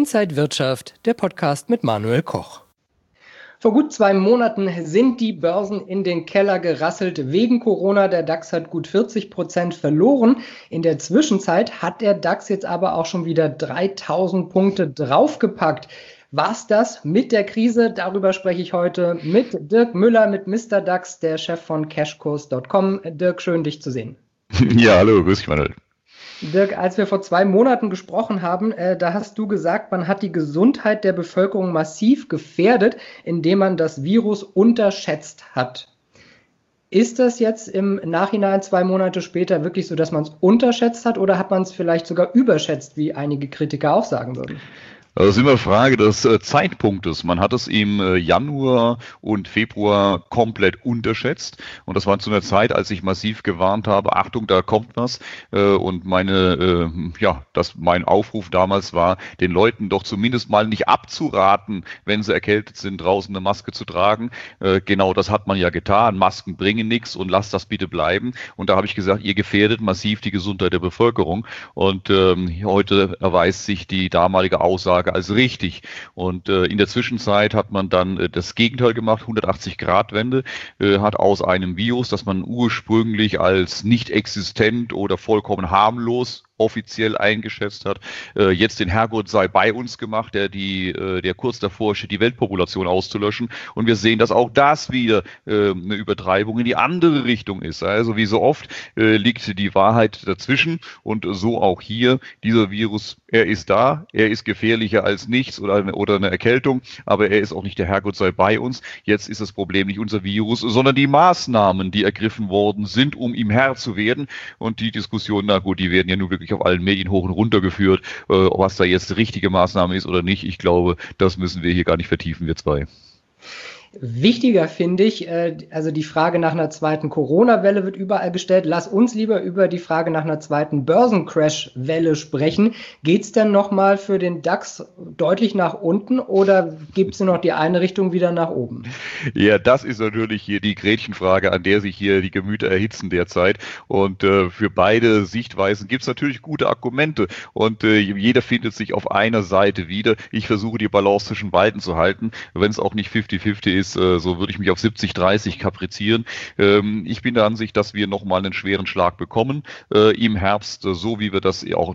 Inside Wirtschaft, der Podcast mit Manuel Koch. Vor gut 2 Monaten sind die Börsen in den Keller gerasselt wegen Corona. Der DAX hat gut 40% verloren. In der Zwischenzeit hat der DAX jetzt aber auch schon wieder 3000 Punkte draufgepackt. War's das mit der Krise? Darüber spreche ich heute mit Dirk Müller, mit Mr. DAX, der Chef von Cashkurs.com. Dirk, schön dich zu sehen. Ja, hallo, grüß dich, Manuel. Dirk, als wir vor 2 Monaten gesprochen haben, da hast du gesagt, man hat die Gesundheit der Bevölkerung massiv gefährdet, indem man das Virus unterschätzt hat. Ist das jetzt im Nachhinein 2 Monate später wirklich so, dass man es unterschätzt hat, oder hat man es vielleicht sogar überschätzt, wie einige Kritiker auch sagen würden? Das ist immer eine Frage des Zeitpunktes. Man hat es im Januar und Februar komplett unterschätzt. Und das war zu einer Zeit, als ich massiv gewarnt habe, Achtung, da kommt was. Und mein Aufruf damals war, den Leuten doch zumindest mal nicht abzuraten, wenn sie erkältet sind, draußen eine Maske zu tragen. Genau das hat man ja getan. Masken bringen nichts und lasst das bitte bleiben. Und da habe ich gesagt, ihr gefährdet massiv die Gesundheit der Bevölkerung. Und heute erweist sich die damalige Aussage als richtig. Und in der Zwischenzeit hat man dann das Gegenteil gemacht, 180-Grad-Wende, hat aus einem Virus, das man ursprünglich als nicht existent oder vollkommen harmlos offiziell eingeschätzt hat, jetzt den Herrgott sei bei uns gemacht, der kurz davor steht, die Weltpopulation auszulöschen. Und wir sehen, dass auch das wieder eine Übertreibung in die andere Richtung ist. Also wie so oft liegt die Wahrheit dazwischen, und so auch hier. Dieser Virus, er ist da, er ist gefährlicher als nichts oder eine Erkältung, aber er ist auch nicht der Herrgott sei bei uns. Jetzt ist das Problem nicht unser Virus, sondern die Maßnahmen, die ergriffen worden sind, um ihm Herr zu werden. Und die Diskussion, na gut, die werden ja nur wirklich auf allen Medien hoch und runter geführt, was da jetzt die richtige Maßnahme ist oder nicht. Ich glaube, das müssen wir hier gar nicht vertiefen, wir zwei. Wichtiger finde ich, also die Frage nach einer zweiten Corona-Welle wird überall gestellt. Lass uns lieber über die Frage nach einer zweiten Börsencrash-Welle sprechen. Geht es denn nochmal für den DAX deutlich nach unten, oder gibt es noch die eine Richtung wieder nach oben? Ja, das ist natürlich hier die Gretchenfrage, an der sich hier die Gemüter erhitzen derzeit. Und für beide Sichtweisen gibt es natürlich gute Argumente. Und jeder findet sich auf einer Seite wieder. Ich versuche die Balance zwischen beiden zu halten, wenn es auch nicht 50-50 ist. So würde ich mich auf 70-30 kaprizieren. Ich bin der Ansicht, dass wir nochmal einen schweren Schlag bekommen im Herbst, so wie wir das auch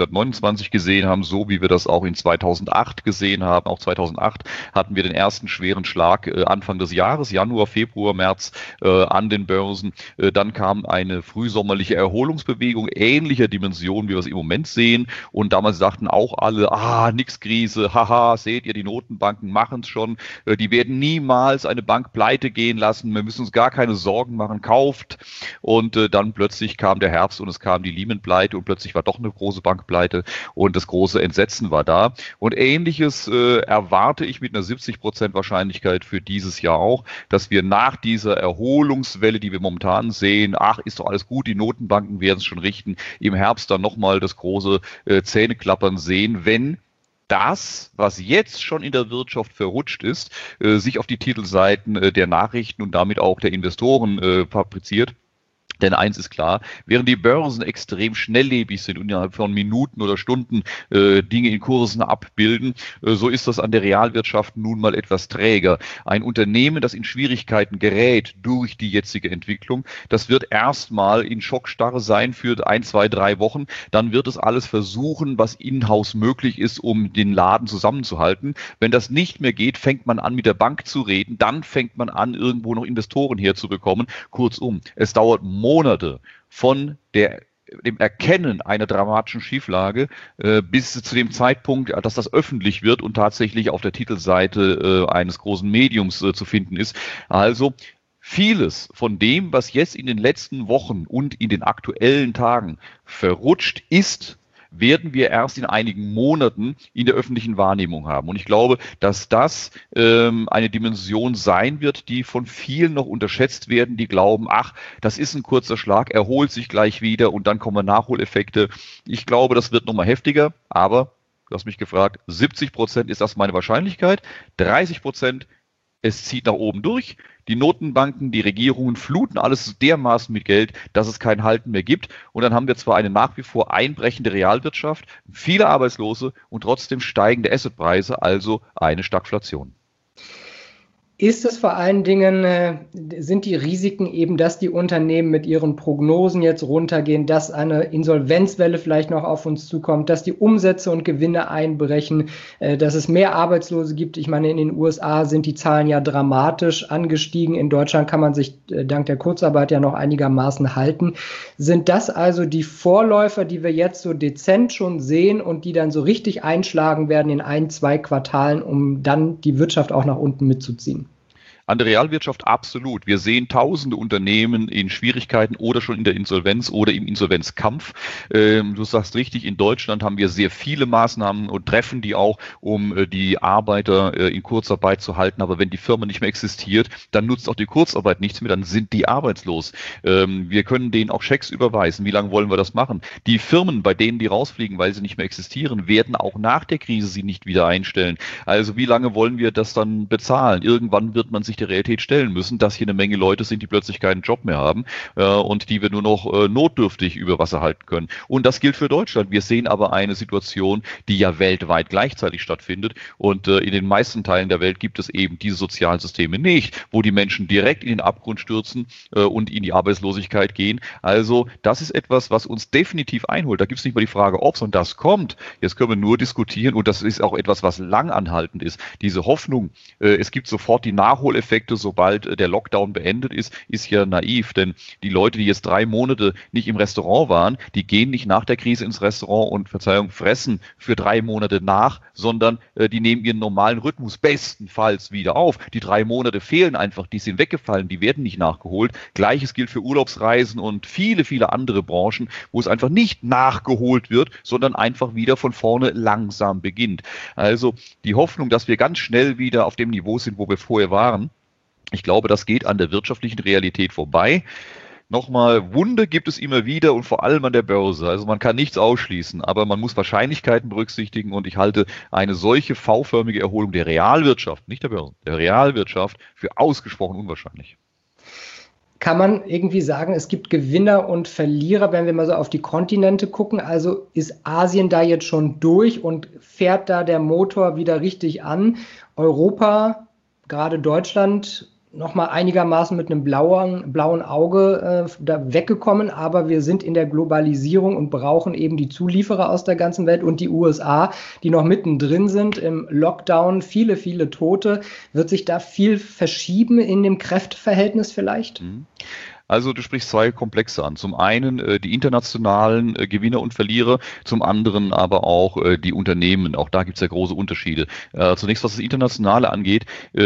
1929 gesehen haben, so wie wir das auch in 2008 gesehen haben. Auch 2008 hatten wir den ersten schweren Schlag Anfang des Jahres, Januar, Februar, März an den Börsen. Dann kam eine frühsommerliche Erholungsbewegung ähnlicher Dimension, wie wir es im Moment sehen. Und damals dachten auch alle, nix Krise, haha, seht ihr, die Notenbanken machen es schon. Die werden niemals eine Bank pleite gehen lassen, wir müssen uns gar keine Sorgen machen, kauft. Und dann plötzlich kam der Herbst und es kam die Lehman-Pleite und plötzlich war doch eine große Bank pleite und das große Entsetzen war da. Und Ähnliches erwarte ich mit einer 70% Wahrscheinlichkeit für dieses Jahr auch, dass wir nach dieser Erholungswelle, die wir momentan sehen, ist doch alles gut, die Notenbanken werden es schon richten, im Herbst dann nochmal das große Zähneklappern sehen, wenn das, was jetzt schon in der Wirtschaft verrutscht ist, sich auf die Titelseiten der Nachrichten und damit auch der Investoren fabriziert. Denn eins ist klar, während die Börsen extrem schnelllebig sind und innerhalb von Minuten oder Stunden Dinge in Kursen abbilden, so ist das an der Realwirtschaft nun mal etwas träger. Ein Unternehmen, das in Schwierigkeiten gerät durch die jetzige Entwicklung, das wird erstmal in Schockstarre sein für 1, 2, 3 Wochen. Dann wird es alles versuchen, was in-house möglich ist, um den Laden zusammenzuhalten. Wenn das nicht mehr geht, fängt man an, mit der Bank zu reden. Dann fängt man an, irgendwo noch Investoren herzubekommen. Kurzum, es dauert Monate von dem Erkennen einer dramatischen Schieflage bis zu dem Zeitpunkt, dass das öffentlich wird und tatsächlich auf der Titelseite eines großen Mediums zu finden ist. Also vieles von dem, was jetzt in den letzten Wochen und in den aktuellen Tagen verrutscht ist, werden wir erst in einigen Monaten in der öffentlichen Wahrnehmung haben. Und ich glaube, dass das eine Dimension sein wird, die von vielen noch unterschätzt werden, die glauben, das ist ein kurzer Schlag, erholt sich gleich wieder und dann kommen Nachholeffekte. Ich glaube, das wird nochmal heftiger, aber du hast mich gefragt, 70% ist das meine Wahrscheinlichkeit, 30% es zieht nach oben durch. Die Notenbanken, die Regierungen fluten alles dermaßen mit Geld, dass es kein Halten mehr gibt. Und dann haben wir zwar eine nach wie vor einbrechende Realwirtschaft, viele Arbeitslose und trotzdem steigende Assetpreise, also eine Stagflation. Ist es vor allen Dingen, sind die Risiken eben, dass die Unternehmen mit ihren Prognosen jetzt runtergehen, dass eine Insolvenzwelle vielleicht noch auf uns zukommt, dass die Umsätze und Gewinne einbrechen, dass es mehr Arbeitslose gibt? Ich meine, in den USA sind die Zahlen ja dramatisch angestiegen. In Deutschland kann man sich dank der Kurzarbeit ja noch einigermaßen halten. Sind das also die Vorläufer, die wir jetzt so dezent schon sehen und die dann so richtig einschlagen werden in 1-2 Quartalen, um dann die Wirtschaft auch nach unten mitzuziehen? An der Realwirtschaft absolut. Wir sehen tausende Unternehmen in Schwierigkeiten oder schon in der Insolvenz oder im Insolvenzkampf. Du sagst richtig, in Deutschland haben wir sehr viele Maßnahmen und treffen die auch, um die Arbeiter in Kurzarbeit zu halten. Aber wenn die Firma nicht mehr existiert, dann nutzt auch die Kurzarbeit nichts mehr, dann sind die arbeitslos. Wir können denen auch Schecks überweisen. Wie lange wollen wir das machen? Die Firmen, bei denen die rausfliegen, weil sie nicht mehr existieren, werden auch nach der Krise sie nicht wieder einstellen. Also wie lange wollen wir das dann bezahlen? Irgendwann wird man sich der Realität stellen müssen, dass hier eine Menge Leute sind, die plötzlich keinen Job mehr haben und die wir nur noch notdürftig über Wasser halten können. Und das gilt für Deutschland. Wir sehen aber eine Situation, die ja weltweit gleichzeitig stattfindet und in den meisten Teilen der Welt gibt es eben diese Sozialsysteme nicht, wo die Menschen direkt in den Abgrund stürzen und in die Arbeitslosigkeit gehen. Also das ist etwas, was uns definitiv einholt. Da gibt es nicht mal die Frage, ob es und das kommt. Jetzt können wir nur diskutieren und das ist auch etwas, was langanhaltend ist. Diese Hoffnung, es gibt sofort die Nachholeffekte, sobald der Lockdown beendet ist ja naiv, denn die Leute, die jetzt 3 Monate nicht im Restaurant waren, die gehen nicht nach der Krise ins Restaurant und, fressen für 3 Monate nach, sondern die nehmen ihren normalen Rhythmus bestenfalls wieder auf. Die 3 Monate fehlen einfach, die sind weggefallen, die werden nicht nachgeholt. Gleiches gilt für Urlaubsreisen und viele, viele andere Branchen, wo es einfach nicht nachgeholt wird, sondern einfach wieder von vorne langsam beginnt. Also die Hoffnung, dass wir ganz schnell wieder auf dem Niveau sind, wo wir vorher waren, ich glaube, das geht an der wirtschaftlichen Realität vorbei. Nochmal, Wunde gibt es immer wieder und vor allem an der Börse. Also man kann nichts ausschließen, aber man muss Wahrscheinlichkeiten berücksichtigen und ich halte eine solche V-förmige Erholung der Realwirtschaft, nicht der Börse, der Realwirtschaft für ausgesprochen unwahrscheinlich. Kann man irgendwie sagen, es gibt Gewinner und Verlierer, wenn wir mal so auf die Kontinente gucken? Also ist Asien da jetzt schon durch und fährt da der Motor wieder richtig an? Europa, gerade Deutschland, nochmal einigermaßen mit einem blauen Auge da weggekommen, aber wir sind in der Globalisierung und brauchen eben die Zulieferer aus der ganzen Welt und die USA, die noch mittendrin sind im Lockdown, viele, viele Tote. Wird sich da viel verschieben in dem Kräfteverhältnis vielleicht? Also du sprichst 2 Komplexe an. Zum einen die internationalen Gewinner und Verlierer, zum anderen aber auch die Unternehmen. Auch da gibt es ja große Unterschiede. Zunächst, was das Internationale angeht,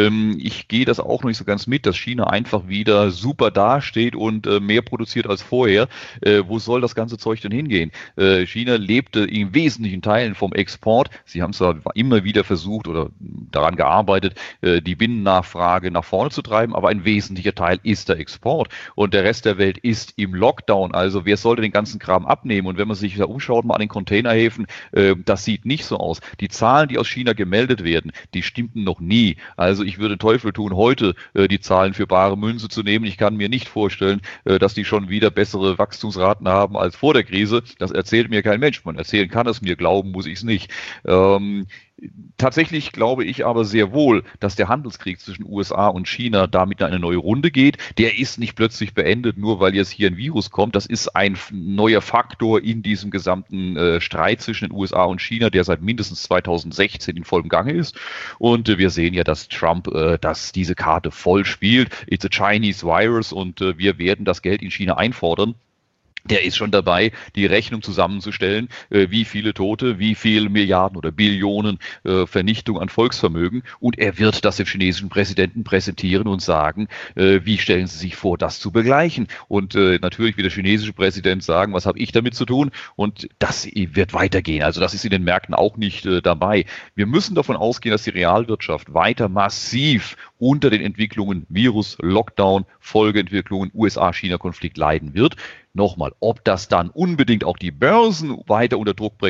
ich gehe das auch noch nicht so ganz mit, dass China einfach wieder super dasteht und mehr produziert als vorher. Wo soll das ganze Zeug denn hingehen? China lebte in wesentlichen Teilen vom Export. Sie haben zwar immer wieder versucht oder daran gearbeitet, die Binnennachfrage nach vorne zu treiben, aber ein wesentlicher Teil ist der Export. Und der Rest der Welt ist im Lockdown. Also wer sollte den ganzen Kram abnehmen? Und wenn man sich da umschaut, mal an den Containerhäfen, das sieht nicht so aus. Die Zahlen, die aus China gemeldet werden, die stimmten noch nie. Also ich würde Teufel tun, heute die Zahlen für bare Münze zu nehmen. Ich kann mir nicht vorstellen, dass die schon wieder bessere Wachstumsraten haben als vor der Krise. Das erzählt mir kein Mensch. Man erzählen kann es mir, glauben muss ich es nicht. Tatsächlich glaube ich aber sehr wohl, dass der Handelskrieg zwischen USA und China damit in eine neue Runde geht. Der ist nicht plötzlich beendet, nur weil jetzt hier ein Virus kommt. Das ist ein neuer Faktor in diesem gesamten Streit zwischen den USA und China, der seit mindestens 2016 in vollem Gange ist. Und wir sehen ja, dass Trump diese Karte voll spielt. It's a Chinese virus und wir werden das Geld in China einfordern. Der ist schon dabei, die Rechnung zusammenzustellen, wie viele Tote, wie viele Milliarden oder Billionen Vernichtung an Volksvermögen. Und er wird das dem chinesischen Präsidenten präsentieren und sagen, wie stellen Sie sich vor, das zu begleichen? Und natürlich wird der chinesische Präsident sagen, was habe ich damit zu tun? Und das wird weitergehen. Also das ist in den Märkten auch nicht dabei. Wir müssen davon ausgehen, dass die Realwirtschaft weiter massiv unter den Entwicklungen Virus, Lockdown, Folgeentwicklungen, USA-China-Konflikt leiden wird. Nochmal, ob das dann unbedingt auch die Börsen weiter unter Druck bringt,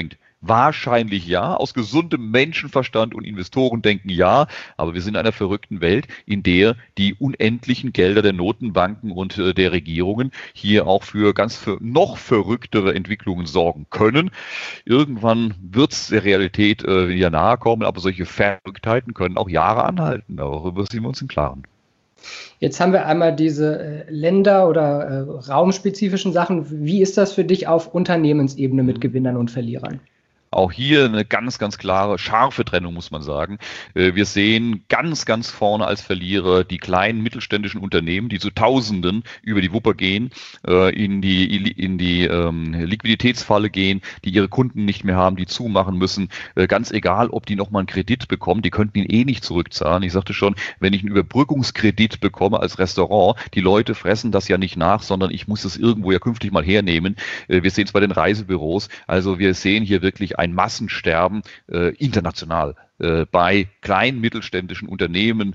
Wahrscheinlich ja, aus gesundem Menschenverstand und Investorendenken ja, aber wir sind in einer verrückten Welt, in der die unendlichen Gelder der Notenbanken und der Regierungen hier auch für noch verrücktere Entwicklungen sorgen können. Irgendwann wird es der Realität wieder nahe kommen, aber solche Verrücktheiten können auch Jahre anhalten. Darüber sind wir uns im Klaren. Jetzt haben wir einmal diese Länder- oder raumspezifischen Sachen. Wie ist das für dich auf Unternehmensebene mit Gewinnern und Verlierern? Auch hier eine ganz, ganz klare, scharfe Trennung, muss man sagen. Wir sehen ganz, ganz vorne als Verlierer die kleinen mittelständischen Unternehmen, die zu Tausenden über die Wupper gehen, in die Liquiditätsfalle gehen, die ihre Kunden nicht mehr haben, die zumachen müssen. Ganz egal, ob die nochmal einen Kredit bekommen, die könnten ihn eh nicht zurückzahlen. Ich sagte schon, wenn ich einen Überbrückungskredit bekomme als Restaurant, die Leute fressen das ja nicht nach, sondern ich muss es irgendwo ja künftig mal hernehmen. Wir sehen es bei den Reisebüros. Also wir sehen hier wirklich ein Massensterben international bei kleinen mittelständischen Unternehmen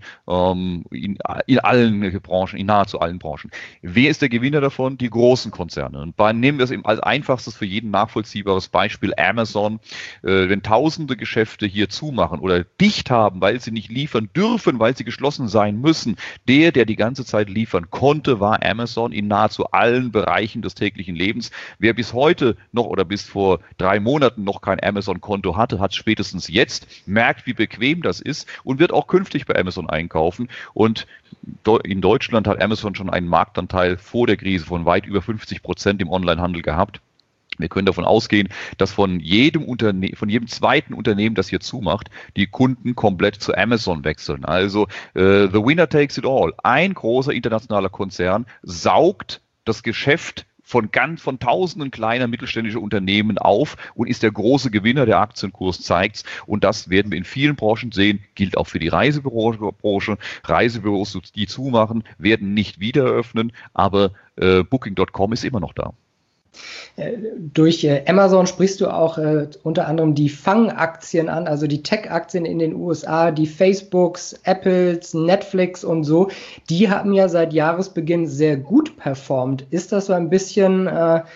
in allen Branchen, in nahezu allen Branchen. Wer ist der Gewinner davon? Die großen Konzerne. Und nehmen wir es eben als einfachstes für jeden nachvollziehbares Beispiel Amazon. Wenn tausende Geschäfte hier zumachen oder dicht haben, weil sie nicht liefern dürfen, weil sie geschlossen sein müssen, der die ganze Zeit liefern konnte, war Amazon in nahezu allen Bereichen des täglichen Lebens. Wer bis heute noch oder bis vor 3 Monaten noch kein Amazon-Konto hatte, hat spätestens jetzt, merkt, wie bequem das ist und wird auch künftig bei Amazon einkaufen. Und in Deutschland hat Amazon schon einen Marktanteil vor der Krise von weit über 50% im Onlinehandel gehabt. Wir können davon ausgehen, dass von jedem zweiten Unternehmen, das hier zumacht, die Kunden komplett zu Amazon wechseln. Also the winner takes it all. Ein großer internationaler Konzern saugt das Geschäft von tausenden kleiner mittelständischer Unternehmen auf und ist der große Gewinner, der Aktienkurs zeigt. Und das werden wir in vielen Branchen sehen, gilt auch für die Reisebüro-Branche. Reisebüros, die zumachen, werden nicht wieder eröffnen, aber Booking.com ist immer noch da. Durch Amazon sprichst du auch unter anderem die FANG-Aktien an, also die Tech-Aktien in den USA, die Facebooks, Apples, Netflix und so. Die haben ja seit Jahresbeginn sehr gut performt. Ist das so ein bisschen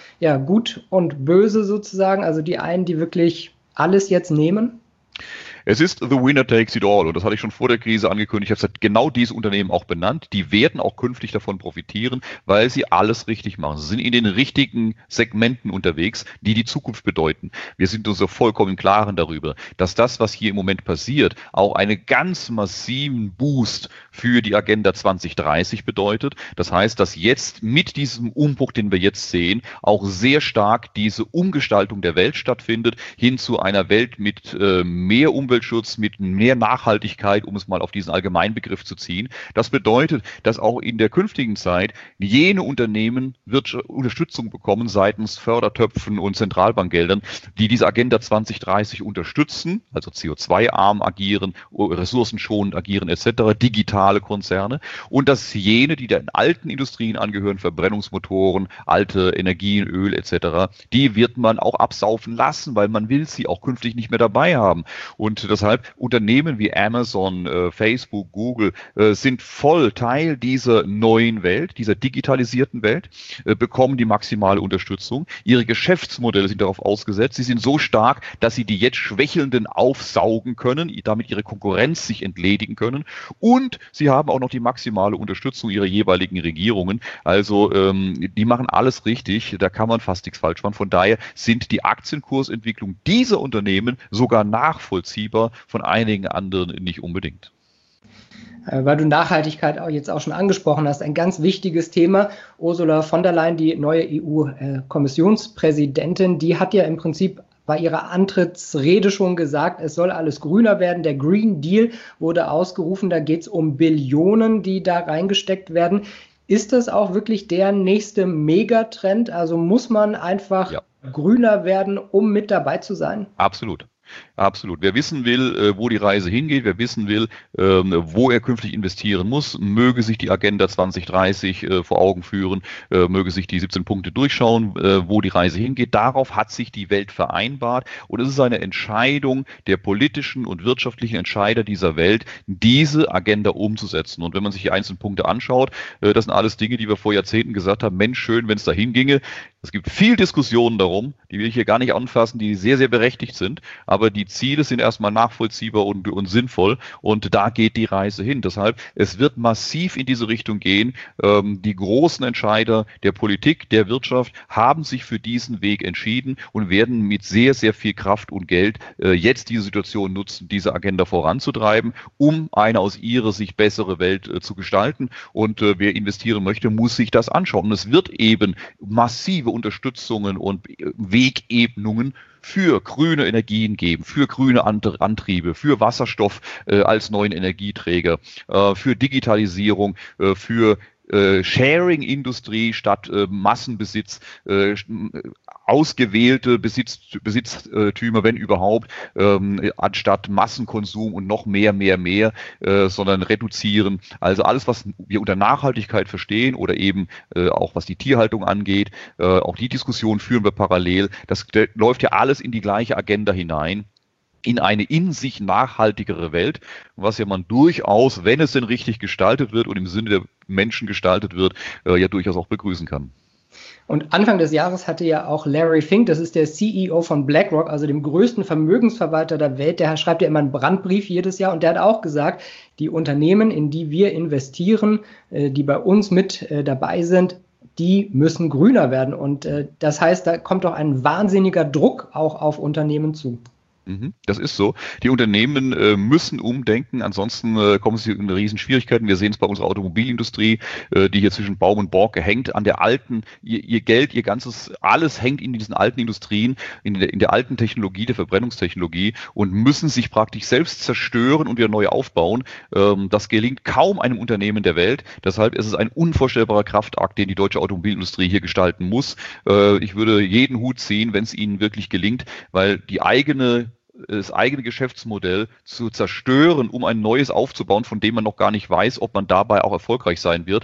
gut und böse sozusagen? Also die einen, die wirklich alles jetzt nehmen? Es ist the winner takes it all und das hatte ich schon vor der Krise angekündigt. Ich habe genau dieses Unternehmen auch benannt. Die werden auch künftig davon profitieren, weil sie alles richtig machen. Sie sind in den richtigen Segmenten unterwegs, die Zukunft bedeuten. Wir sind uns so vollkommen im Klaren darüber, dass das, was hier im Moment passiert, auch einen ganz massiven Boost für die Agenda 2030 bedeutet. Das heißt, dass jetzt mit diesem Umbruch, den wir jetzt sehen, auch sehr stark diese Umgestaltung der Welt stattfindet, hin zu einer Welt mit mehr Umweltschutz, mit mehr Nachhaltigkeit, um es mal auf diesen Allgemeinbegriff zu ziehen. Das bedeutet, dass auch in der künftigen Zeit jene Unternehmen Unterstützung bekommen seitens Fördertöpfen und Zentralbankgeldern, die diese Agenda 2030 unterstützen, also CO2-arm agieren, ressourcenschonend agieren etc., digitale Konzerne, und dass jene, die den alten Industrien angehören, Verbrennungsmotoren, alte Energien, Öl etc., die wird man auch absaufen lassen, weil man will sie auch künftig nicht mehr dabei haben. Und deshalb Unternehmen wie Amazon, Facebook, Google sind voll Teil dieser neuen Welt, dieser digitalisierten Welt, bekommen die maximale Unterstützung. Ihre Geschäftsmodelle sind darauf ausgesetzt. Sie sind so stark, dass sie die jetzt Schwächelnden aufsaugen können, damit ihre Konkurrenz sich entledigen können. Und sie haben auch noch die maximale Unterstützung ihrer jeweiligen Regierungen. Also die machen alles richtig. Da kann man fast nichts falsch machen. Von daher sind die Aktienkursentwicklung dieser Unternehmen sogar nachvollziehbar, von einigen anderen nicht unbedingt. Weil du Nachhaltigkeit auch jetzt auch schon angesprochen hast, ein ganz wichtiges Thema. Ursula von der Leyen, die neue EU-Kommissionspräsidentin, die hat ja im Prinzip bei ihrer Antrittsrede schon gesagt, es soll alles grüner werden. Der Green Deal wurde ausgerufen, da geht es um Billionen, die da reingesteckt werden. Ist das auch wirklich der nächste Megatrend? Also muss man einfach grüner werden, um mit dabei zu sein? Absolut. Absolut. Wer wissen will, wo die Reise hingeht, wer wissen will, wo er künftig investieren muss, möge sich die Agenda 2030 vor Augen führen, möge sich die 17 Punkte durchschauen, wo die Reise hingeht. Darauf hat sich die Welt vereinbart und es ist eine Entscheidung der politischen und wirtschaftlichen Entscheider dieser Welt, diese Agenda umzusetzen. Und wenn man sich die einzelnen Punkte anschaut, das sind alles Dinge, die wir vor Jahrzehnten gesagt haben, Mensch, schön, wenn es da hinginge. Es gibt viel Diskussionen darum, die will ich hier gar nicht anfassen, die sehr, sehr berechtigt sind, aber die Ziele sind erstmal nachvollziehbar und sinnvoll und da geht die Reise hin. Deshalb, es wird massiv in diese Richtung gehen. Die großen Entscheider der Politik, der Wirtschaft haben sich für diesen Weg entschieden und werden mit sehr, sehr viel Kraft und Geld jetzt diese Situation nutzen, diese Agenda voranzutreiben, um eine aus ihrer Sicht bessere Welt zu gestalten. Und wer investieren möchte, muss sich das anschauen. Und es wird eben massive Unterstützungen und Wegebnungen für grüne Energien geben, für grüne Antriebe, für Wasserstoff als neuen Energieträger, für Digitalisierung, für Sharing-Industrie statt Massenbesitz, ausgewählte Besitztümer, wenn überhaupt, anstatt Massenkonsum und noch mehr, sondern reduzieren. Also alles, was wir unter Nachhaltigkeit verstehen oder eben auch was die Tierhaltung angeht, auch die Diskussion führen wir parallel. Das läuft ja alles in die gleiche Agenda hinein. In eine in sich nachhaltigere Welt, was ja man durchaus, wenn es denn richtig gestaltet wird und im Sinne der Menschen gestaltet wird, ja durchaus auch begrüßen kann. Und Anfang des Jahres hatte ja auch Larry Fink, das ist der CEO von BlackRock, also dem größten Vermögensverwalter der Welt, der schreibt ja immer einen Brandbrief jedes Jahr und der hat auch gesagt, die Unternehmen, in die wir investieren, die bei uns mit dabei sind, die müssen grüner werden. Und das heißt, da kommt doch ein wahnsinniger Druck auch auf Unternehmen zu. Das ist so. Die Unternehmen müssen umdenken, ansonsten kommen sie in riesen Schwierigkeiten. Wir sehen es bei unserer Automobilindustrie, die hier zwischen Baum und Borke hängt, an der alten, ihr Geld, ihr ganzes, alles hängt in diesen alten Industrien, in der alten Technologie, der Verbrennungstechnologie und müssen sich praktisch selbst zerstören und wieder neu aufbauen. Das gelingt kaum einem Unternehmen der Welt. Deshalb ist es ein unvorstellbarer Kraftakt, den die deutsche Automobilindustrie hier gestalten muss. Ich würde jeden Hut ziehen, wenn es ihnen wirklich gelingt, weil das eigene Geschäftsmodell zu zerstören, um ein neues aufzubauen, von dem man noch gar nicht weiß, ob man dabei auch erfolgreich sein wird.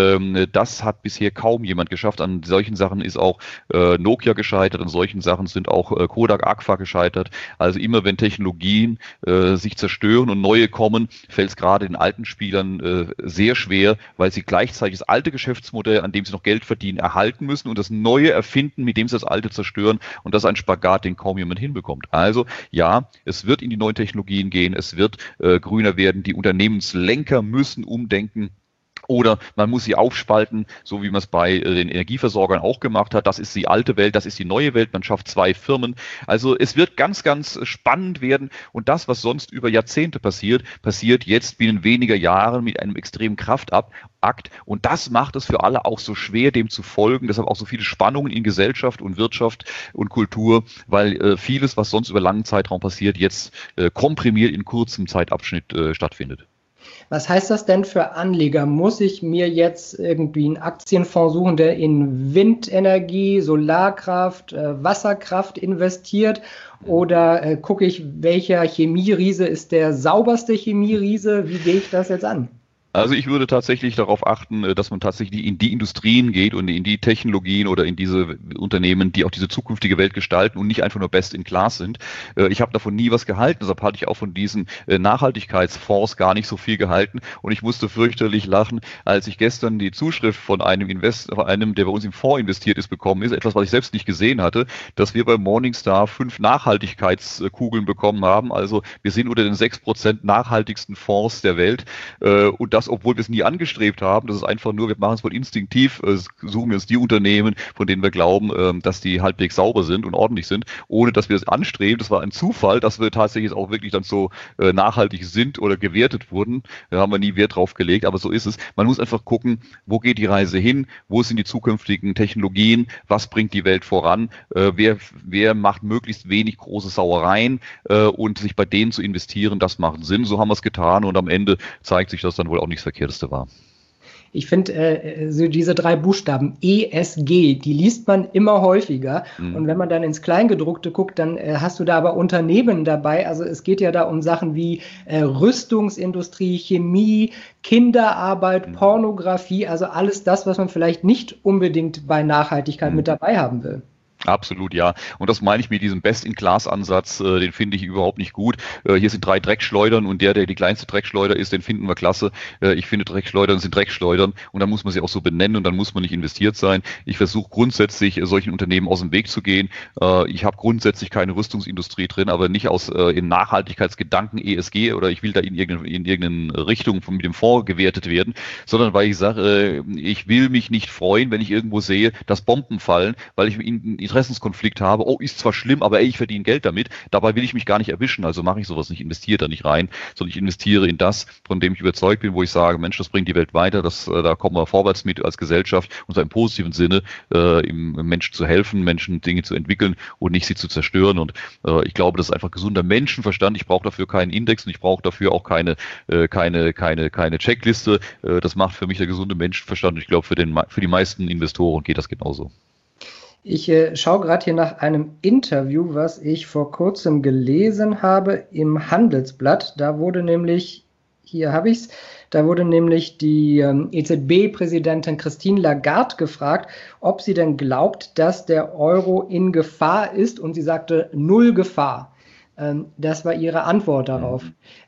Das hat bisher kaum jemand geschafft. An solchen Sachen ist auch Nokia gescheitert, an solchen Sachen sind auch Kodak, Agfa gescheitert. Also immer wenn Technologien sich zerstören und neue kommen, fällt es gerade den alten Spielern sehr schwer, weil sie gleichzeitig das alte Geschäftsmodell, an dem sie noch Geld verdienen, erhalten müssen und das neue erfinden, mit dem sie das alte zerstören. Und das ist ein Spagat, den kaum jemand hinbekommt. Also ja, es wird in die neuen Technologien gehen, es wird grüner werden, die Unternehmenslenker müssen umdenken. Oder man muss sie aufspalten, so wie man es bei den Energieversorgern auch gemacht hat. Das ist die alte Welt, das ist die neue Welt. Man schafft zwei Firmen. Also es wird ganz, ganz spannend werden. Und das, was sonst über Jahrzehnte passiert, passiert jetzt binnen weniger Jahren mit einem extremen Kraftakt. Und das macht es für alle auch so schwer, dem zu folgen. Deshalb auch so viele Spannungen in Gesellschaft und Wirtschaft und Kultur, weil vieles, was sonst über langen Zeitraum passiert, jetzt komprimiert in kurzem Zeitabschnitt stattfindet. Was heißt das denn für Anleger? Muss ich mir jetzt irgendwie einen Aktienfonds suchen, der in Windenergie, Solarkraft, Wasserkraft investiert? Oder gucke ich, welcher Chemieriese ist der sauberste Chemieriese? Wie gehe ich das jetzt an? Also ich würde tatsächlich darauf achten, dass man tatsächlich in die Industrien geht und in die Technologien oder in diese Unternehmen, die auch diese zukünftige Welt gestalten und nicht einfach nur best in class sind. Ich habe davon nie was gehalten, deshalb hatte ich auch von diesen Nachhaltigkeitsfonds gar nicht so viel gehalten und ich musste fürchterlich lachen, als ich gestern die Zuschrift von einem der bei uns im Fonds investiert ist, bekommen ist, etwas, was ich selbst nicht gesehen hatte, dass wir bei Morningstar 5 Nachhaltigkeitskugeln bekommen haben. Also wir sind unter den 6% nachhaltigsten Fonds der Welt und das, obwohl wir es nie angestrebt haben. Das ist einfach nur, wir machen es wohl instinktiv, suchen wir uns die Unternehmen, von denen wir glauben, dass die halbwegs sauber sind und ordentlich sind, ohne dass wir es anstreben. Das war ein Zufall, dass wir tatsächlich auch wirklich dann so nachhaltig sind oder gewertet wurden. Da haben wir nie Wert drauf gelegt, aber so ist es. Man muss einfach gucken, wo geht die Reise hin, wo sind die zukünftigen Technologien, was bringt die Welt voran, wer macht möglichst wenig große Sauereien und sich bei denen zu investieren, das macht Sinn. So haben wir es getan und am Ende zeigt sich das dann wohl auch nichts Verkehrtes war. Ich finde, so diese 3 Buchstaben ESG, die liest man immer häufiger. Und wenn man dann ins Kleingedruckte guckt, dann hast du da aber Unternehmen dabei. Also es geht ja da um Sachen wie Rüstungsindustrie, Chemie, Kinderarbeit, Pornografie, also alles das, was man vielleicht nicht unbedingt bei Nachhaltigkeit mit dabei haben will. Absolut, ja. Und das meine ich mit diesem Best-in-Class-Ansatz, den finde ich überhaupt nicht gut. Hier sind 3 Dreckschleudern und der die kleinste Dreckschleuder ist, den finden wir klasse. Ich finde, Dreckschleudern sind Dreckschleudern und dann muss man sie auch so benennen und dann muss man nicht investiert sein. Ich versuche grundsätzlich, solchen Unternehmen aus dem Weg zu gehen. Ich habe grundsätzlich keine Rüstungsindustrie drin, aber nicht aus in Nachhaltigkeitsgedanken ESG oder ich will da in irgendeine Richtung mit dem Fonds gewertet werden, sondern weil ich sage, ich will mich nicht freuen, wenn ich irgendwo sehe, dass Bomben fallen, weil ich in Interessenskonflikt habe, ist zwar schlimm, aber ich verdiene Geld damit, dabei will ich mich gar nicht erwischen, also mache ich sowas nicht, investiere da nicht rein, sondern ich investiere in das, von dem ich überzeugt bin, wo ich sage, Mensch, das bringt die Welt weiter, da kommen wir vorwärts mit als Gesellschaft und zwar im positiven Sinne, im Menschen zu helfen, Menschen Dinge zu entwickeln und nicht sie zu zerstören und ich glaube, das ist einfach gesunder Menschenverstand, ich brauche dafür keinen Index und ich brauche dafür auch keine Checkliste, das macht für mich der gesunde Menschenverstand und ich glaube, für die meisten Investoren geht das genauso. Ich schaue gerade hier nach einem Interview, was ich vor kurzem gelesen habe im Handelsblatt. Da wurde nämlich, hier habe ich es, da wurde nämlich die EZB-Präsidentin Christine Lagarde gefragt, ob sie denn glaubt, dass der Euro in Gefahr ist. Und sie sagte, 0 Gefahr. Das war ihre Antwort darauf.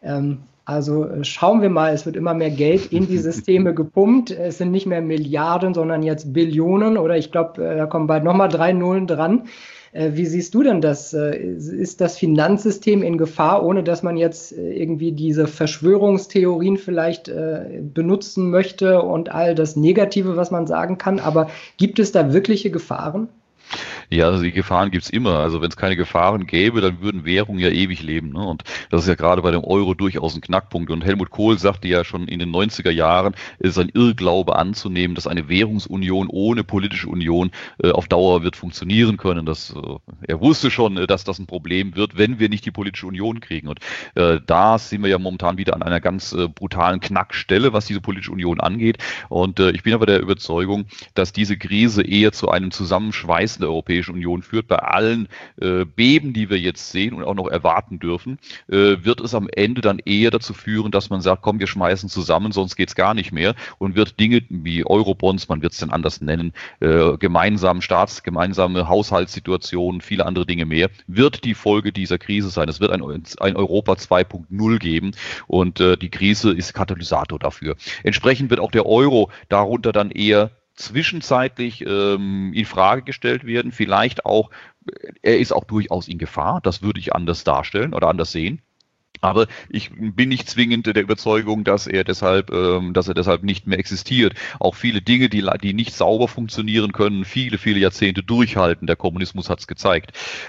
Also schauen wir mal, es wird immer mehr Geld in die Systeme gepumpt. Es sind nicht mehr Milliarden, sondern jetzt Billionen oder ich glaube, da kommen bald nochmal 3 Nullen dran. Wie siehst du denn das? Ist das Finanzsystem in Gefahr, ohne dass man jetzt irgendwie diese Verschwörungstheorien vielleicht benutzen möchte und all das Negative, was man sagen kann? Aber gibt es da wirkliche Gefahren? Ja, also die Gefahren gibt's immer. Also wenn es keine Gefahren gäbe, dann würden Währungen ja ewig leben. Ne? Und das ist ja gerade bei dem Euro durchaus ein Knackpunkt. Und Helmut Kohl sagte ja schon in den 90er Jahren, es ist ein Irrglaube anzunehmen, dass eine Währungsunion ohne politische Union auf Dauer wird funktionieren können. Er wusste schon, dass das ein Problem wird, wenn wir nicht die politische Union kriegen. Und da sind wir ja momentan wieder an einer ganz brutalen Knackstelle, was diese politische Union angeht. Und ich bin aber der Überzeugung, dass diese Krise eher zu einem Zusammenschweißen der Europäischen Union führt. Bei allen Beben, die wir jetzt sehen und auch noch erwarten dürfen, wird es am Ende dann eher dazu führen, dass man sagt, komm, wir schmeißen zusammen, sonst geht's gar nicht mehr und wird Dinge wie Eurobonds, man wird es dann anders nennen, gemeinsame Haushaltssituationen, viele andere Dinge mehr, wird die Folge dieser Krise sein. Es wird ein Europa 2.0 geben und die Krise ist Katalysator dafür. Entsprechend wird auch der Euro darunter dann eher zwischenzeitlich in Frage gestellt werden, vielleicht auch, er ist auch durchaus in Gefahr, das würde ich anders darstellen oder anders sehen. Aber ich bin nicht zwingend der Überzeugung, dass er deshalb nicht mehr existiert. Auch viele Dinge, die nicht sauber funktionieren können, viele Jahrzehnte durchhalten. Der Kommunismus hat es gezeigt.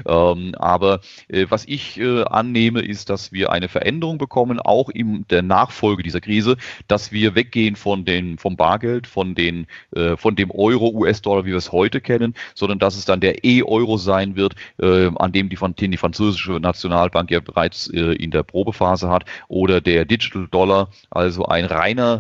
Aber was ich annehme, ist, dass wir eine Veränderung bekommen, auch in der Nachfolge dieser Krise, dass wir weggehen vom Bargeld, von dem Euro, US-Dollar, wie wir es heute kennen, sondern dass es dann der E-Euro sein wird, an dem die französische Nationalbank ja bereits in der Probephase hat, oder der Digital Dollar, also eine reine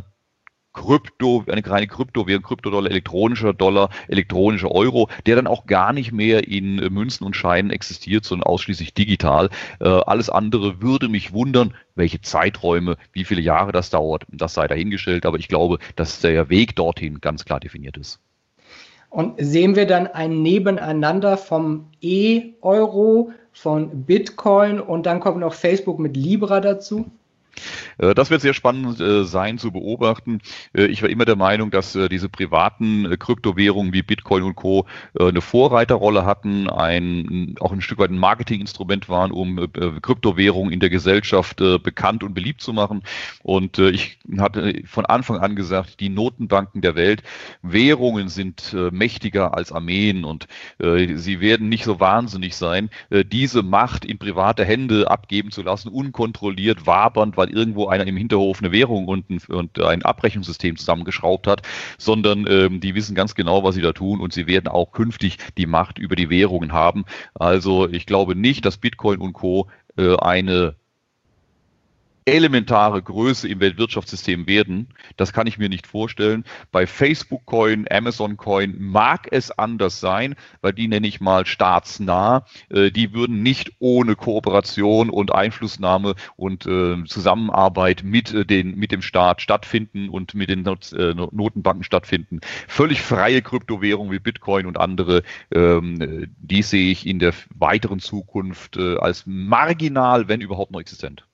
Kryptowährung, Kryptodollar, elektronischer Euro, der dann auch gar nicht mehr in Münzen und Scheinen existiert, sondern ausschließlich digital. Alles andere würde mich wundern, welche Zeiträume, wie viele Jahre das dauert, das sei dahingestellt, aber ich glaube, dass der Weg dorthin ganz klar definiert ist. Und sehen wir dann ein Nebeneinander vom E-Euro, von Bitcoin und dann kommt noch Facebook mit Libra dazu? Das wird sehr spannend sein zu beobachten. Ich war immer der Meinung, dass diese privaten Kryptowährungen wie Bitcoin und Co. Eine Vorreiterrolle hatten, auch ein Stück weit ein Marketinginstrument waren, um Kryptowährungen in der Gesellschaft bekannt und beliebt zu machen. Und ich hatte von Anfang an gesagt, die Notenbanken der Welt, Währungen sind mächtiger als Armeen und sie werden nicht so wahnsinnig sein, diese Macht in private Hände abgeben zu lassen, unkontrolliert, wabernd, weil irgendwo einer im Hinterhof eine Währung und ein Abrechnungssystem zusammengeschraubt hat, sondern die wissen ganz genau, was sie da tun und sie werden auch künftig die Macht über die Währungen haben. Also ich glaube nicht, dass Bitcoin und Co. eine elementare Größe im Weltwirtschaftssystem werden. Das kann ich mir nicht vorstellen. Bei Facebook Coin, Amazon Coin mag es anders sein, weil die nenne ich mal staatsnah. Die würden nicht ohne Kooperation und Einflussnahme und Zusammenarbeit mit dem Staat stattfinden und mit den Notenbanken stattfinden. Völlig freie Kryptowährungen wie Bitcoin und andere, die sehe ich in der weiteren Zukunft als marginal, wenn überhaupt noch existent.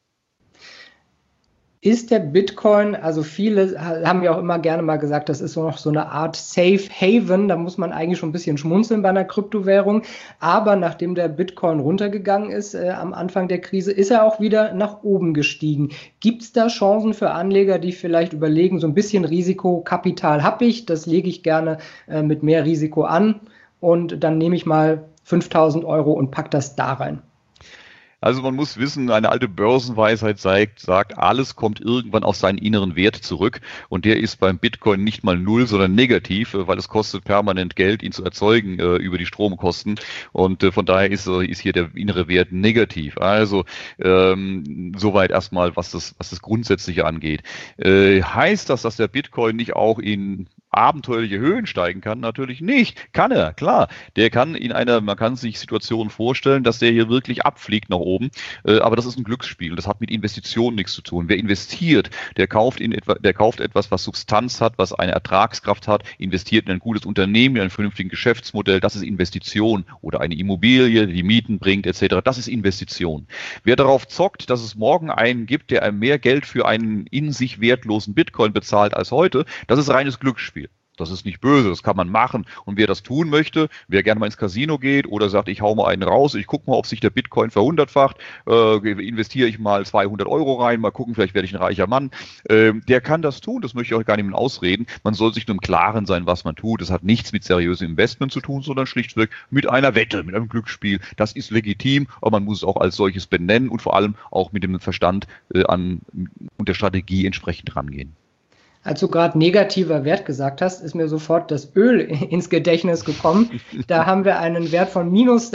Ist der Bitcoin, also viele haben ja auch immer gerne mal gesagt, das ist so noch so eine Art Safe Haven, da muss man eigentlich schon ein bisschen schmunzeln bei einer Kryptowährung, aber nachdem der Bitcoin runtergegangen ist am Anfang der Krise, ist er auch wieder nach oben gestiegen. Gibt es da Chancen für Anleger, die vielleicht überlegen, so ein bisschen Risikokapital habe ich, das lege ich gerne mit mehr Risiko an und dann nehme ich mal 5.000 € und packe das da rein? Also man muss wissen, eine alte Börsenweisheit sagt, alles kommt irgendwann auf seinen inneren Wert zurück und der ist beim Bitcoin nicht mal null, sondern negativ, weil es kostet permanent Geld, ihn zu erzeugen über die Stromkosten und von daher ist hier der innere Wert negativ. Also soweit erstmal, was das Grundsätzliche angeht. Heißt das, dass der Bitcoin nicht auch in abenteuerliche Höhen steigen kann? Natürlich nicht. Kann er, klar. Der kann man kann sich Situationen vorstellen, dass der hier wirklich abfliegt nach oben. Aber das ist ein Glücksspiel. Das hat mit Investitionen nichts zu tun. Wer investiert, der kauft etwas, was Substanz hat, was eine Ertragskraft hat, investiert in ein gutes Unternehmen, in ein vernünftiges Geschäftsmodell. Das ist Investition. Oder eine Immobilie, die Mieten bringt, etc. Das ist Investition. Wer darauf zockt, dass es morgen einen gibt, der einem mehr Geld für einen in sich wertlosen Bitcoin bezahlt als heute, das ist reines Glücksspiel. Das ist nicht böse, das kann man machen. Und wer das tun möchte, wer gerne mal ins Casino geht oder sagt, ich hau mal einen raus, ich gucke mal, ob sich der Bitcoin verhundertfacht, investiere ich mal 200 € rein, mal gucken, vielleicht werde ich ein reicher Mann. Der kann das tun, das möchte ich auch gar niemandem ausreden. Man soll sich nur im Klaren sein, was man tut. Das hat nichts mit seriösem Investment zu tun, sondern schlichtweg mit einer Wette, mit einem Glücksspiel. Das ist legitim, aber man muss es auch als solches benennen und vor allem auch mit dem Verstand und der Strategie entsprechend rangehen. Als du gerade negativer Wert gesagt hast, ist mir sofort das Öl ins Gedächtnis gekommen. Da haben wir einen Wert von minus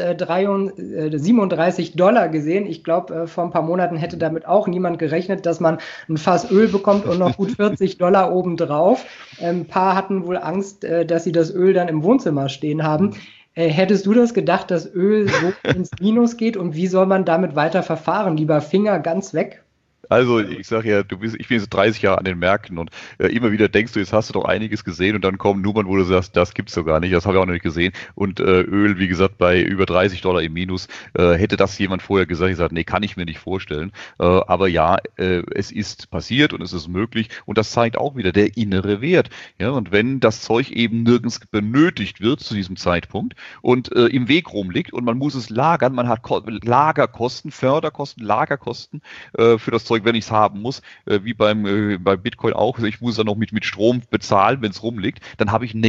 37 $ gesehen. Ich glaube, vor ein paar Monaten hätte damit auch niemand gerechnet, dass man ein Fass Öl bekommt und noch gut 40 $ obendrauf. Ein paar hatten wohl Angst, dass sie das Öl dann im Wohnzimmer stehen haben. Hättest du das gedacht, dass Öl so ins Minus geht und wie soll man damit weiter verfahren? Lieber Finger ganz weg? Also ich sage ja, ich bin jetzt 30 Jahre an den Märkten und immer wieder denkst du, jetzt hast du doch einiges gesehen und dann kommen Nummern, wo du sagst, das gibt's doch gar nicht, das habe ich auch noch nicht gesehen. Und Öl, wie gesagt, bei über 30 $ im Minus, hätte das jemand vorher gesagt, nee, kann ich mir nicht vorstellen. Aber ja, es ist passiert und es ist möglich und das zeigt auch wieder der innere Wert. Ja, und wenn das Zeug eben nirgends benötigt wird zu diesem Zeitpunkt und im Weg rumliegt und man muss es lagern, man hat Lagerkosten, Förderkosten, Lagerkosten für das Zeug, wenn ich es haben muss, wie beim Bitcoin auch, ich muss es dann noch mit Strom bezahlen, wenn es rumliegt, dann habe ich einen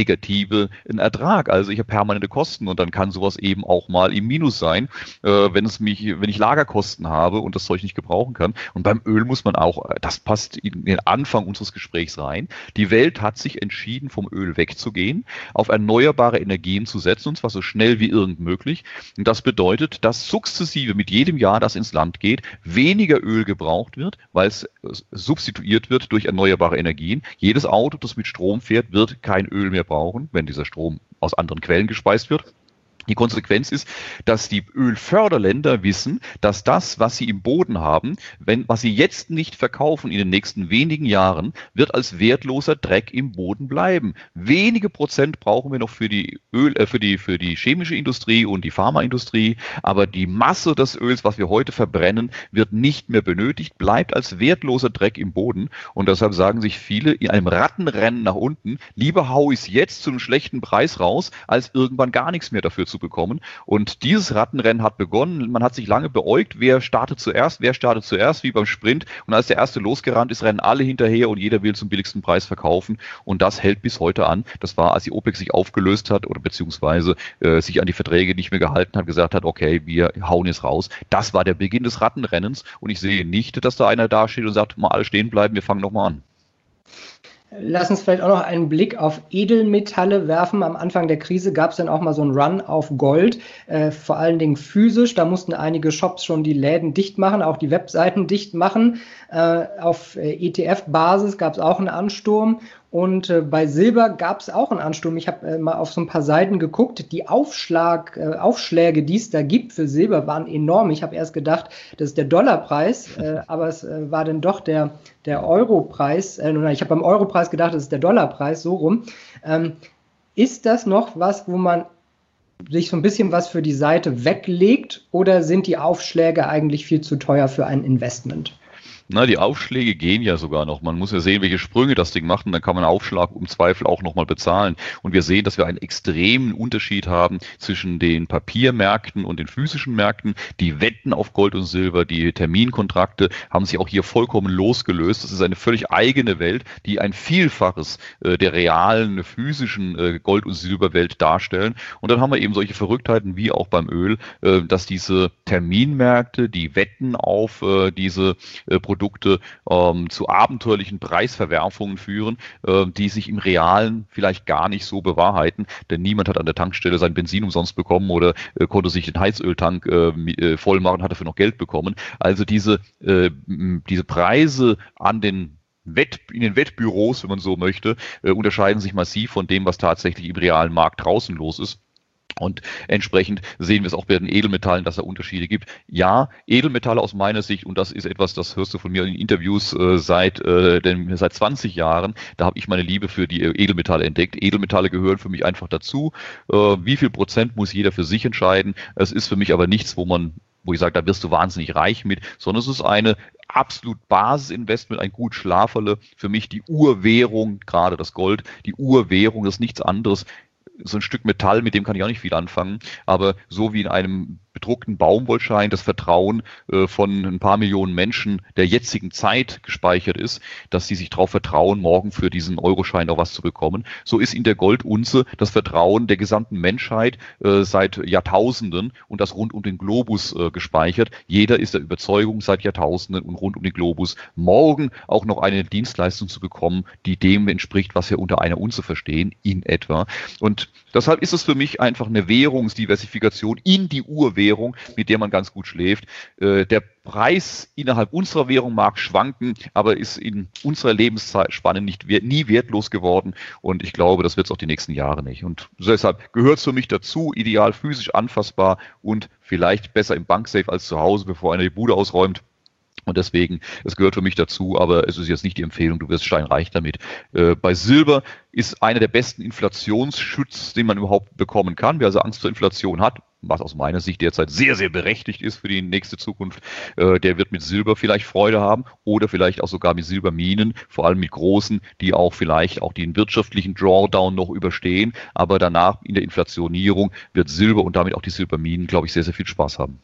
Ertrag, also ich habe permanente Kosten und dann kann sowas eben auch mal im Minus sein, wenn ich Lagerkosten habe und das Zeug nicht gebrauchen kann. Und beim Öl muss man auch, das passt in den Anfang unseres Gesprächs rein, die Welt hat sich entschieden, vom Öl wegzugehen, auf erneuerbare Energien zu setzen, und zwar so schnell wie irgend möglich. Und das bedeutet, dass sukzessive mit jedem Jahr, das ins Land geht, weniger Öl gebraucht wird, weil es substituiert wird durch erneuerbare Energien. Jedes Auto, das mit Strom fährt, wird kein Öl mehr brauchen, wenn dieser Strom aus anderen Quellen gespeist wird. Die Konsequenz ist, dass die Ölförderländer wissen, dass das, was sie im Boden haben, was sie jetzt nicht verkaufen in den nächsten wenigen Jahren, wird als wertloser Dreck im Boden bleiben. Wenige Prozent brauchen wir noch für die für die chemische Industrie und die Pharmaindustrie, aber die Masse des Öls, was wir heute verbrennen, wird nicht mehr benötigt, bleibt als wertloser Dreck im Boden. Und deshalb sagen sich viele in einem Rattenrennen nach unten, lieber hau ich es jetzt zu einem schlechten Preis raus, als irgendwann gar nichts mehr dafür zu bekommen. Und dieses Rattenrennen hat begonnen. Man hat sich lange beäugt, wer startet zuerst, wie beim Sprint. Und als der Erste losgerannt ist, rennen alle hinterher und jeder will zum billigsten Preis verkaufen. Und das hält bis heute an. Das war, als die OPEC sich aufgelöst hat oder beziehungsweise sich an die Verträge nicht mehr gehalten hat, gesagt hat, okay, wir hauen jetzt raus. Das war der Beginn des Rattenrennens. Und ich sehe nicht, dass da einer dasteht und sagt, mal alle stehen bleiben, wir fangen nochmal an. Lass uns vielleicht auch noch einen Blick auf Edelmetalle werfen. Am Anfang der Krise gab es dann auch mal so einen Run auf Gold, vor allen Dingen physisch. Da mussten einige Shops schon die Läden dicht machen, auch die Webseiten dicht machen. Auf ETF-Basis gab es auch einen Ansturm. Und bei Silber gab es auch einen Ansturm. Ich habe mal auf so ein paar Seiten geguckt. Die Aufschläge, die es da gibt für Silber, waren enorm. Ich habe erst gedacht, das ist der Dollarpreis, aber es war dann doch der Europreis. Ich habe beim Europreis gedacht, das ist der Dollarpreis, so rum. Ist das noch was, wo man sich so ein bisschen was für die Seite weglegt, oder sind die Aufschläge eigentlich viel zu teuer für ein Investment? Na, die Aufschläge gehen ja sogar noch. Man muss ja sehen, welche Sprünge das Ding macht, und dann kann man einen Aufschlag im Zweifel auch nochmal bezahlen. Und wir sehen, dass wir einen extremen Unterschied haben zwischen den Papiermärkten und den physischen Märkten. Die Wetten auf Gold und Silber, die Terminkontrakte haben sich auch hier vollkommen losgelöst. Das ist eine völlig eigene Welt, die ein Vielfaches der realen physischen Gold- und Silberwelt darstellen. Und dann haben wir eben solche Verrücktheiten wie auch beim Öl, dass diese Terminmärkte, die Wetten auf diese Produkte zu abenteuerlichen Preisverwerfungen führen, die sich im Realen vielleicht gar nicht so bewahrheiten, denn niemand hat an der Tankstelle sein Benzin umsonst bekommen oder konnte sich den Heizöltank voll machen, hat dafür noch Geld bekommen. Also diese Preise in den Wettbüros, wenn man so möchte, unterscheiden sich massiv von dem, was tatsächlich im realen Markt draußen los ist. Und entsprechend sehen wir es auch bei den Edelmetallen, dass es Unterschiede gibt. Ja, Edelmetalle aus meiner Sicht, und das ist etwas, das hörst du von mir in Interviews seit 20 Jahren, da habe ich meine Liebe für die Edelmetalle entdeckt. Edelmetalle gehören für mich einfach dazu. Wie viel Prozent muss jeder für sich entscheiden? Es ist für mich aber nichts, wo ich sage, da wirst du wahnsinnig reich mit, sondern es ist eine absolut Basisinvestment, ein gut Schlaferle. Für mich die Urwährung, gerade das Gold, die Urwährung, das ist nichts anderes. So ein Stück Metall, mit dem kann ich auch nicht viel anfangen, aber so wie in einem bedruckten Baumwollschein das Vertrauen von ein paar Millionen Menschen der jetzigen Zeit gespeichert ist, dass sie sich darauf vertrauen, morgen für diesen Euroschein auch was zu bekommen. So ist in der Goldunze das Vertrauen der gesamten Menschheit seit Jahrtausenden und das rund um den Globus gespeichert. Jeder ist der Überzeugung seit Jahrtausenden und rund um den Globus morgen auch noch eine Dienstleistung zu bekommen, die dem entspricht, was wir unter einer Unze verstehen, in etwa. Und deshalb ist es für mich einfach eine Währungsdiversifikation in die Urwährung, mit der man ganz gut schläft. Der Preis innerhalb unserer Währung mag schwanken, aber ist in unserer Lebensspanne nie wertlos geworden. Und ich glaube, das wird es auch die nächsten Jahre nicht. Und deshalb gehört es für mich dazu, ideal physisch anfassbar und vielleicht besser im Banksafe als zu Hause, bevor einer die Bude ausräumt. Und deswegen, es gehört für mich dazu, aber es ist jetzt nicht die Empfehlung, du wirst steinreich damit. Bei Silber ist einer der besten Inflationsschutz, den man überhaupt bekommen kann. Wer also Angst vor Inflation hat, was aus meiner Sicht derzeit sehr, sehr berechtigt ist für die nächste Zukunft, der wird mit Silber vielleicht Freude haben oder vielleicht auch sogar mit Silberminen, vor allem mit großen, die auch vielleicht auch den wirtschaftlichen Drawdown noch überstehen. Aber danach in der Inflationierung wird Silber und damit auch die Silberminen, glaube ich, sehr, sehr viel Spaß haben.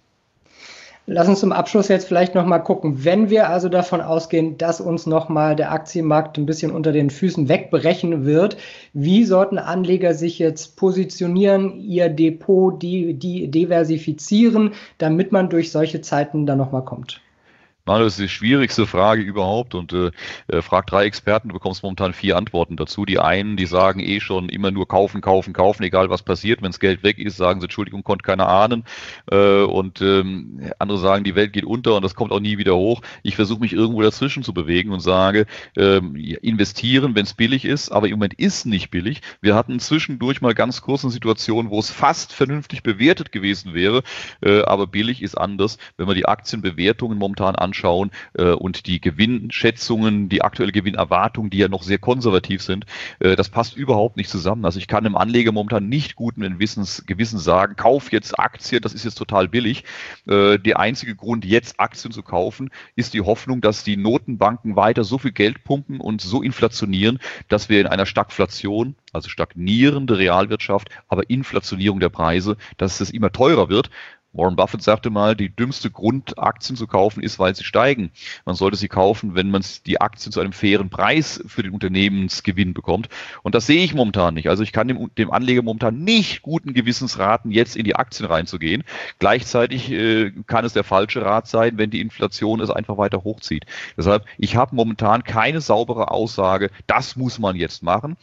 Lass uns zum Abschluss jetzt vielleicht nochmal gucken. Wenn wir also davon ausgehen, dass uns nochmal der Aktienmarkt ein bisschen unter den Füßen wegbrechen wird, wie sollten Anleger sich jetzt positionieren, ihr Depot diversifizieren, damit man durch solche Zeiten dann nochmal kommt? Das ist die schwierigste Frage überhaupt und frag 3 Experten, du bekommst momentan 4 Antworten dazu. Die einen, die sagen schon immer nur kaufen, kaufen, kaufen, egal was passiert. Wenn das Geld weg ist, sagen sie, Entschuldigung, konnte keiner ahnen. Und andere sagen, die Welt geht unter und das kommt auch nie wieder hoch. Ich versuche mich irgendwo dazwischen zu bewegen und sage, investieren, wenn es billig ist, aber im Moment ist nicht billig. Wir hatten zwischendurch mal ganz kurz eine Situation, wo es fast vernünftig bewertet gewesen wäre, aber billig ist anders. Wenn wir die Aktienbewertungen momentan anschauen und die Gewinnschätzungen, die aktuelle Gewinnerwartung, die ja noch sehr konservativ sind, das passt überhaupt nicht zusammen. Also ich kann einem Anleger momentan nicht guten Gewissen sagen, kauf jetzt Aktien, das ist jetzt total billig. Der einzige Grund, jetzt Aktien zu kaufen, ist die Hoffnung, dass die Notenbanken weiter so viel Geld pumpen und so inflationieren, dass wir in einer Stagflation, also stagnierende Realwirtschaft, aber Inflationierung der Preise, dass es immer teurer wird. Warren Buffett sagte mal, die dümmste Grund, Aktien zu kaufen, ist, weil sie steigen. Man sollte sie kaufen, wenn man die Aktien zu einem fairen Preis für den Unternehmensgewinn bekommt. Und das sehe ich momentan nicht. Also ich kann dem Anleger momentan nicht guten Gewissens raten, jetzt in die Aktien reinzugehen. Gleichzeitig kann es der falsche Rat sein, wenn die Inflation es einfach weiter hochzieht. Deshalb, ich habe momentan keine saubere Aussage, das muss man jetzt machen.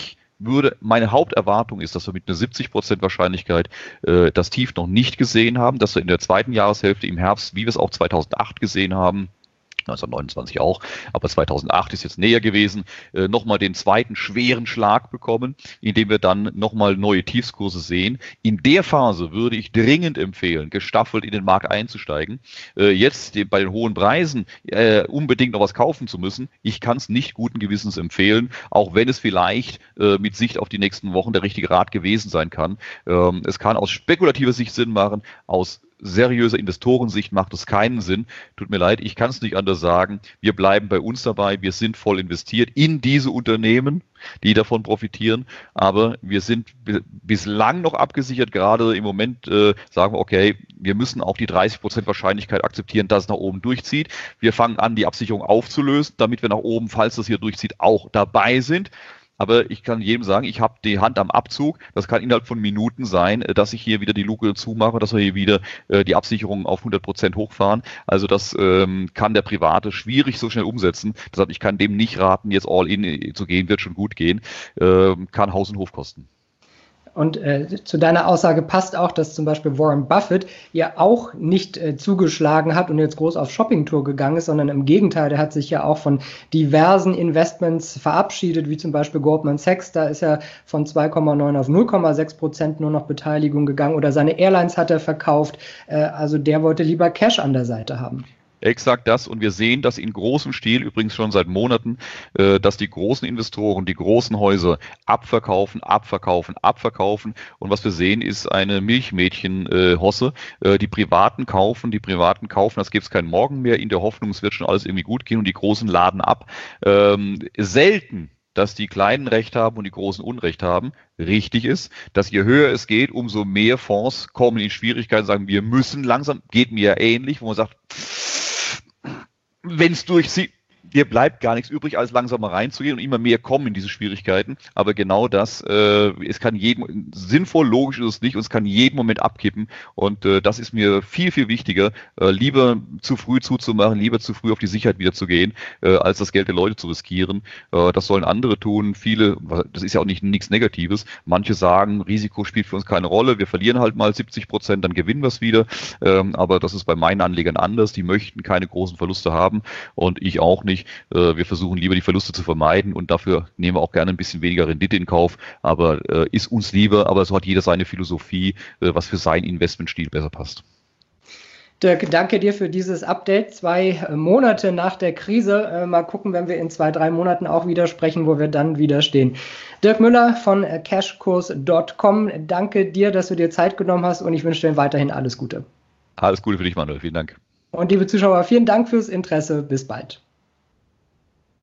Meine Haupterwartung ist, dass wir mit einer 70% Wahrscheinlichkeit das Tief noch nicht gesehen haben, dass wir in der zweiten Jahreshälfte im Herbst, wie wir es auch 2008 gesehen haben, 1929 auch, aber 2008 ist jetzt näher gewesen, nochmal den zweiten schweren Schlag bekommen, indem wir dann nochmal neue Tiefskurse sehen. In der Phase würde ich dringend empfehlen, gestaffelt in den Markt einzusteigen. Jetzt bei den hohen Preisen unbedingt noch was kaufen zu müssen, ich kann es nicht guten Gewissens empfehlen, auch wenn es vielleicht mit Sicht auf die nächsten Wochen der richtige Rat gewesen sein kann. Es kann aus spekulativer Sicht Sinn machen, aus seriöser Investorensicht macht es keinen Sinn. Tut mir leid, ich kann es nicht anders sagen. Wir bleiben bei uns dabei. Wir sind voll investiert in diese Unternehmen, die davon profitieren. Aber wir sind bislang noch abgesichert. Gerade im Moment sagen wir, okay, wir müssen auch die 30% Wahrscheinlichkeit akzeptieren, dass es nach oben durchzieht. Wir fangen an, die Absicherung aufzulösen, damit wir nach oben, falls das hier durchzieht, auch dabei sind. Aber ich kann jedem sagen, ich habe die Hand am Abzug. Das kann innerhalb von Minuten sein, dass ich hier wieder die Luke zumache, dass wir hier wieder die Absicherung auf 100% hochfahren. Also das kann der Private schwierig so schnell umsetzen. Deshalb, ich kann dem nicht raten, jetzt all in zu gehen, wird schon gut gehen. Kann Haus und Hof kosten. Und zu deiner Aussage passt auch, dass zum Beispiel Warren Buffett ja auch nicht zugeschlagen hat und jetzt groß auf Shoppingtour gegangen ist, sondern im Gegenteil, der hat sich ja auch von diversen Investments verabschiedet, wie zum Beispiel Goldman Sachs, da ist er von 2,9 auf 0,6% nur noch Beteiligung gegangen oder seine Airlines hat er verkauft, also der wollte lieber Cash an der Seite haben. Exakt das, und wir sehen das in großem Stil, übrigens schon seit Monaten, dass die großen Investoren, die großen Häuser abverkaufen. Und was wir sehen, ist eine Milchmädchen-Hosse. Die Privaten kaufen, das gibt es kein Morgen mehr, in der Hoffnung, es wird schon alles irgendwie gut gehen und die Großen laden ab. Selten, dass die Kleinen Recht haben und die Großen Unrecht haben, richtig ist, dass je höher es geht, umso mehr Fonds kommen in Schwierigkeiten, sagen, wir müssen langsam, geht mir ja ähnlich, wo man sagt, wenn es durchzieht, dir bleibt gar nichts übrig, als langsamer reinzugehen und immer mehr kommen in diese Schwierigkeiten. Aber genau das, es kann sinnvoll, logisch ist es nicht und es kann jeden Moment abkippen. Und das ist mir viel, viel wichtiger, lieber zu früh zuzumachen, lieber zu früh auf die Sicherheit wieder zu gehen, als das Geld der Leute zu riskieren. Das sollen andere tun. Viele, das ist ja auch nichts Negatives. Manche sagen, Risiko spielt für uns keine Rolle. Wir verlieren halt mal 70%, dann gewinnen wir es wieder. Aber das ist bei meinen Anlegern anders. Die möchten keine großen Verluste haben und ich auch nicht. Wir versuchen lieber die Verluste zu vermeiden und dafür nehmen wir auch gerne ein bisschen weniger Rendite in Kauf, aber ist uns lieber, aber so hat jeder seine Philosophie, was für seinen Investmentstil besser passt. Dirk, danke dir für dieses Update. 2 Monate nach der Krise. Mal gucken, wenn wir in 2-3 Monaten auch wieder sprechen, wo wir dann wieder stehen. Dirk Müller von cashkurs.com. Danke dir, dass du dir Zeit genommen hast und ich wünsche dir weiterhin alles Gute. Alles Gute für dich, Manuel. Vielen Dank. Und liebe Zuschauer, vielen Dank fürs Interesse. Bis bald.